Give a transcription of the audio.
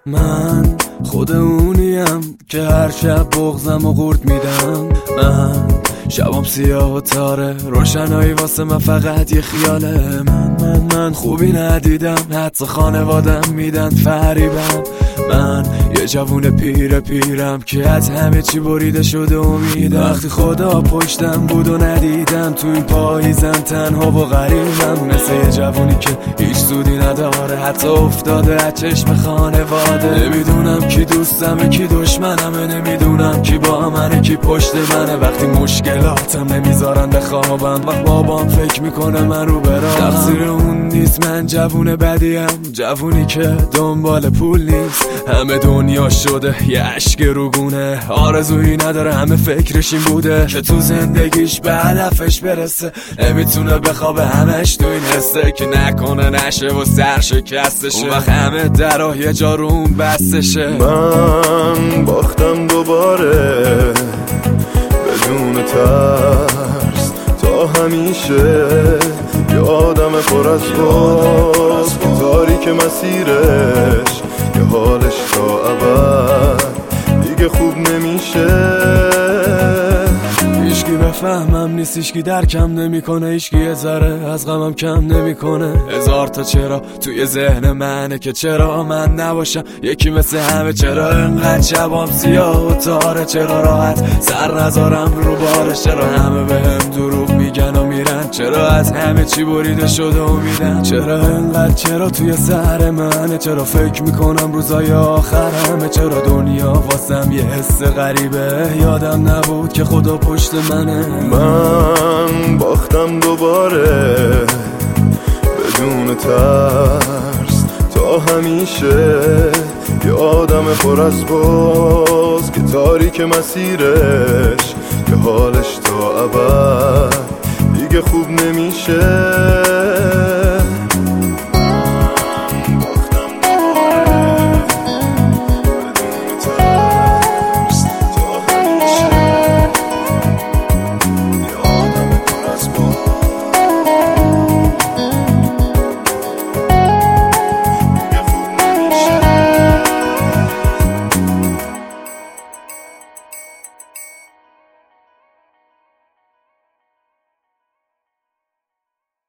من خود اونیم که هر شب بغضم و قورت میدم. من شبام سیاه و تاره، روشنایی واسه من فقط یه خیاله. من خوبی ندیدم، حدس خانوادم میدن فریبم. من یه جوون پیرم که از همه چی بریده شده امیدم. وقتی خدا پشتم بود و ندیدم، تو این پاییزم تنها و غریبم. مثل یه جوونی که هیچ سودی نداره، حتی افتاده از چشم خانواده. نمیدونم کی دوستمه کی دشمنمه، نمیدونم کی با منه کی پشت منه. وقتی مشکلاتم نمیذارن بخوابم، وقت بابام فکر میکنه من رو برام. تقصیر اون نیست، من جوون بدیم، جوونی که دنبال پول نیست. همه دنیا شده یه عشق روگونه، آرزویی نداره، همه فکرش این بوده که تو زندگیش به هدفش برسه. نمیتونه بخوابه، همش تو این حسه که نکنه نشه و سرشکستشه. اون وقت همه درها یه جا رو اون بستشه. من باختم دوباره بدون ترس تا همیشه، یه آدم پر از باز که تاریک مسیرش، یه حالش تا ابد دیگه خوب نمیشه. هیچکی بفهمم نیست، هیچکی درکم نمیکنه، هیچکی یه ذره از غمم کم نمیکنه. هزار تا چرا توی ذهن منه که چرا من نباشم یکی مثل همه. چرا انقدر شبام سیاه و تاره، چرا راحت سر نذارم رو بارش. چرا همه بهم دروغ میگن و میرن، چرا از همه چی بریده شده امیدم. چرا انقدر چرا توی سر منه، چرا فکر میکنم روزای آخرمه. چرا دنیا واسم یه حس غریبه، یادم نبود که خدا پشت منه. من باختم دوباره بدون ترس تا همیشه، یه آدم پر از باز که تاریک مسیرش، یه حالش تا ابد دیگه خوب نمیشه.